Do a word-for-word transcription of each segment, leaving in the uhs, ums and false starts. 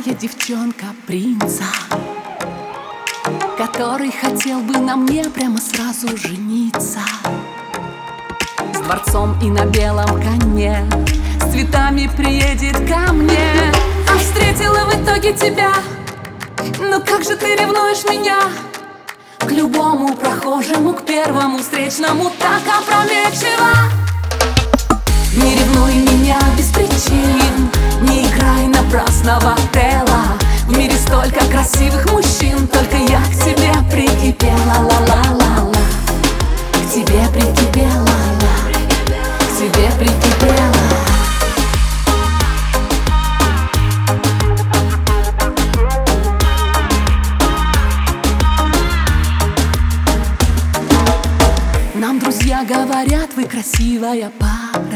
девчонка принца, который хотел бы на мне прямо сразу жениться. С дворцом и на белом коне, с цветами приедет ко мне. А встретила в итоге тебя. Ну как же ты ревнуешь меня? К любому прохожему, к первому встречному так опрометчиво. Не ревнуй меня без причин, не играй напрасно в Отелло. В мире столько красивых мужчин, только я к тебе прикипела, ла-ла-ла-ла. К тебе прикипела, ла, к тебе прикипела. Нам друзья говорят, вы красивая пара.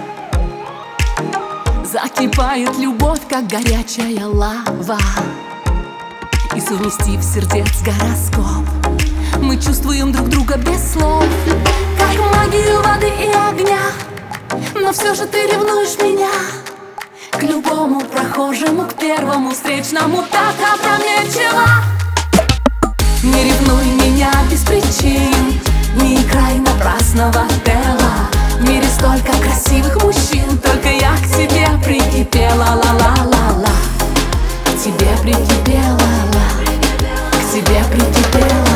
Закипает любовь, как горячая лава. И совместив сердец гороскоп, мы чувствуем друг друга без слов, как магию воды и огня. Но все же ты ревнуешь меня. К любому прохожему, к первому встречному так опрометчиво. Не ревнуй меня без причин, не играй напрасно в Отелло. В мире столько красивых мужчин, только я к тебе прикипела, ла-ла-ла-ла. К тебе прикипела, ла, к тебе прикипела.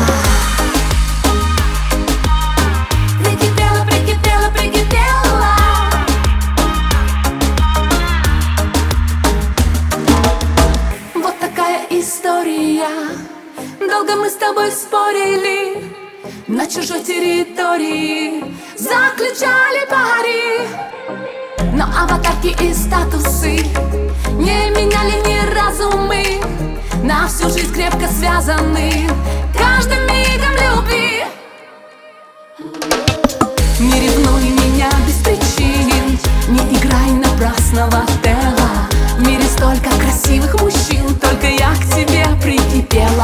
Прикипела, прикипела, прикипела. Вот такая история. Долго мы с тобой спорили, на чужой территории заключали пари. Но аватарки и статусы не меняли ни разу мы. На всю жизнь крепко связаны каждым мигом любви. Не ревнуй меня без причин, не играй напрасно в Отелло. В мире столько красивых мужчин, только я к тебе прикипела.